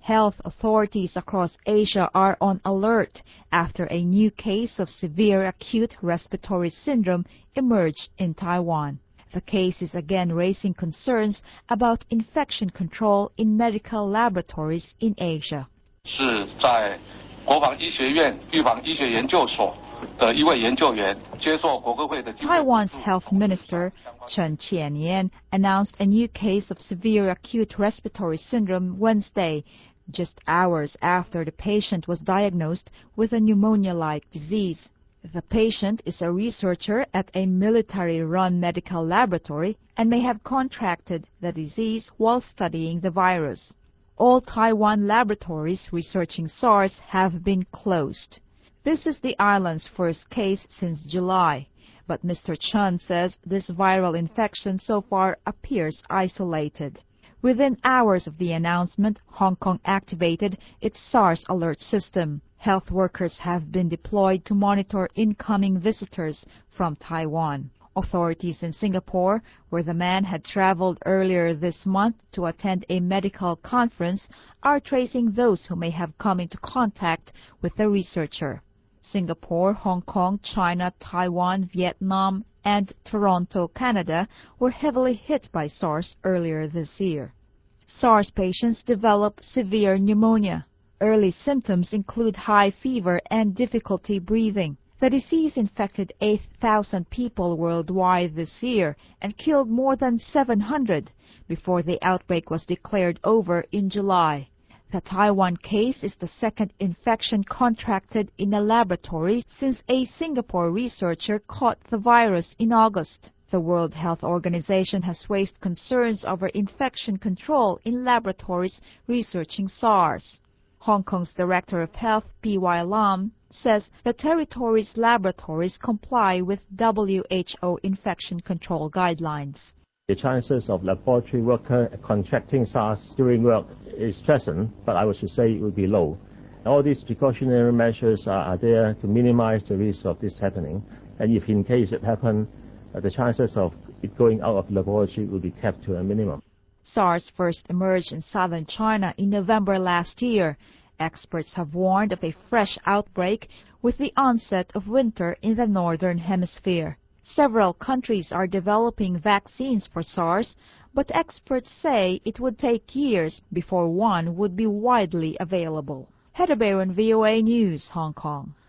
Health authorities across Asia are on alert after a new case of severe acute respiratory syndrome emerged in Taiwan. The case is again raising concerns about infection control in medical laboratories in Asia. 是在国防医学院预防医学研究所的一位研究员接受国科会的。 Taiwan's Health Minister Chen Qianyan announced a new case of severe acute respiratory syndrome Wednesday, just hours after the patient was diagnosed with a pneumonia-like disease. The patient is a researcher at a military-run medical laboratory and may have contracted the disease while studying the virus. All Taiwan laboratories researching SARS have been closed. This is the island's first case since July, but Mr. Chen says this viral infection so far appears isolated. Within hours of the announcement, Hong Kong activated its SARS alert system. Health workers have been deployed to monitor incoming visitors from Taiwan. Authorities in Singapore, where the man had traveled earlier this month to attend a medical conference, are tracing those who may have come into contact with the researcher. Singapore, Hong Kong, China, Taiwan, Vietnam, and Toronto, Canada, were heavily hit by SARS earlier this year. SARS patients develop severe pneumonia. Early symptoms include high fever and difficulty breathing. The disease infected 8,000 people worldwide this year and killed more than 700 before the outbreak was declared over in July. The Taiwan case is the second infection contracted in a laboratory since a Singapore researcher caught the virus in August. The World Health Organization has raised concerns over infection control in laboratories researching SARS. Hong Kong's Director of Health, P.Y. Lam, says the territory's laboratories comply with WHO infection control guidelines. The chances of laboratory worker contracting SARS during work is present, but I would say it would be low. All these precautionary measures are there to minimize the risk of this happening. And if in case it happens, the chances of it going out of the laboratory will be kept to a minimum. SARS first emerged in southern China in November last year. Experts have warned of a fresh outbreak with the onset of winter in the northern hemisphere. Several countries are developing vaccines for SARS, but experts say it would take years before one would be widely available. Heather Barron, VOA News, Hong Kong.